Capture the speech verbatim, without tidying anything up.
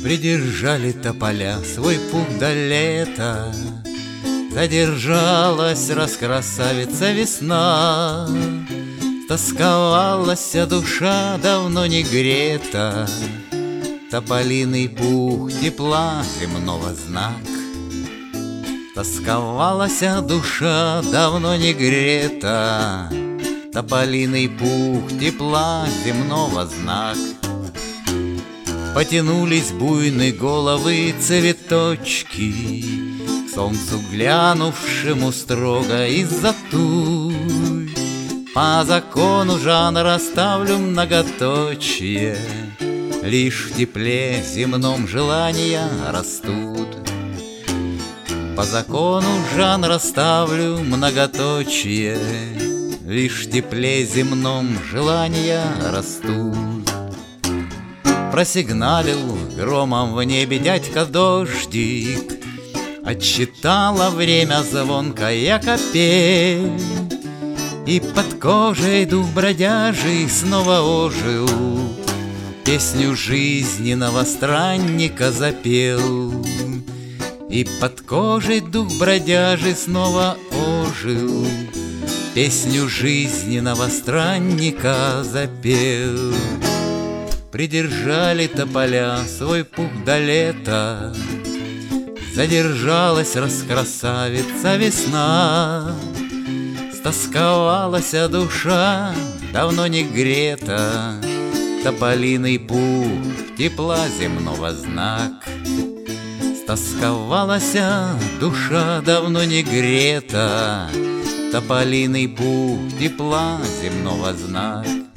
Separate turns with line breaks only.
Придержали тополя свой путь до лета, задержалась раскрасавица весна. Тосковалась душа, давно не грета, тополиный пух тепла земного знак. Тосковалась душа, давно не грета, тополиный пух тепла земного знак. Потянулись буйные головы цветочки к солнцу глянувшему строго из-за туй. По закону жанра ставлю многоточие, лишь в тепле земном желания растут. По закону жанра ставлю многоточие, лишь в тепле земном желания растут. Просигналил громом в небе дядька дождик, отсчитала время звонкая капель, и под кожей дух бродяжий снова ожил, песню жизненного странника запел. И под кожей дух бродяжий снова ожил, песню жизненного странника запел. Придержали тополя свой пух до лета, задержалась раскрасавица весна. Стосковалась душа, давно не грета, тополиный пух тепла земного знак. Стосковалась душа, давно не грета, тополиный пух тепла земного знак.